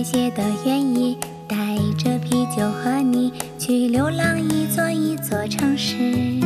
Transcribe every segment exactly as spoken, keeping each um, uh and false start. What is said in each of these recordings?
些的愿意带着啤酒和你去流浪一座一座城市。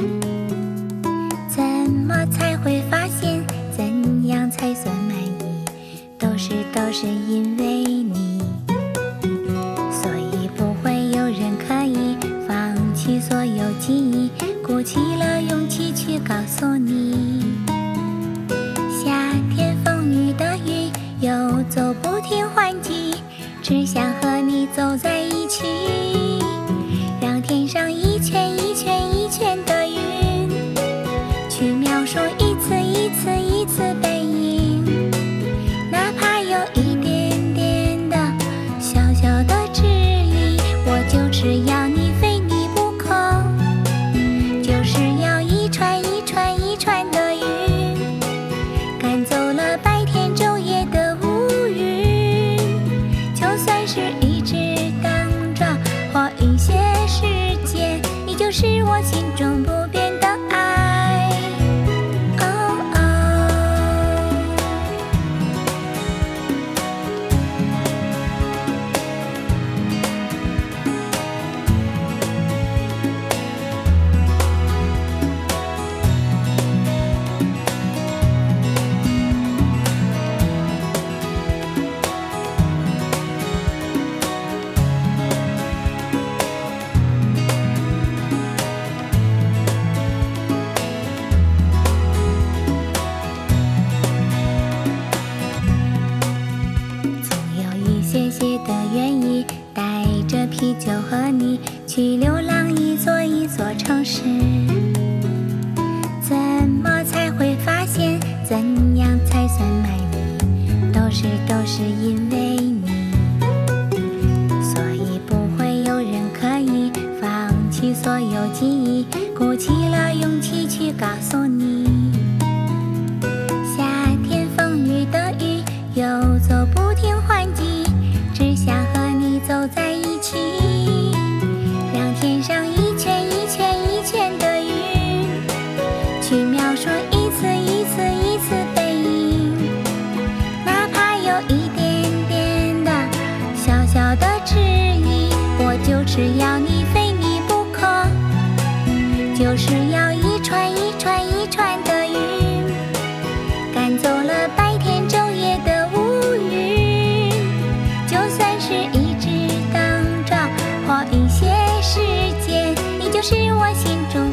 怎么才会发现，怎样才算满意？都是都是因为你，所以不会有人可以放弃所有记忆，鼓起了勇气去告诉你。夏天风雨的雨，游走不停换季，只想和你走在一起，让天上一圈一圈一圈的云去描述一次一次一次背影，哪怕有一点点的小小的质疑，我就只要你非你不可，就是要一串一串一串的云赶走了白天昼夜的乌云，就算是一直等着或一些时间，你就是我心中不变的爱。哦哦，谢谢的愿意带着啤酒和你去流浪一座一座城市。怎么才会发现，怎样才算满意？都是都是因为你，所以不会有人可以放弃所有记忆，鼓起了勇气去告诉你。夏天风雨的雨，游走不停换季，只想和你走在一起，让天上一圈一圈一圈的云去描述一次一次一次背影，哪怕有一点点的小小的质疑，我就只要你非你不可，就是要一串一串一串的云赶走了白天昼夜的乌云，就算是一直等着或一些时间，你就是我心中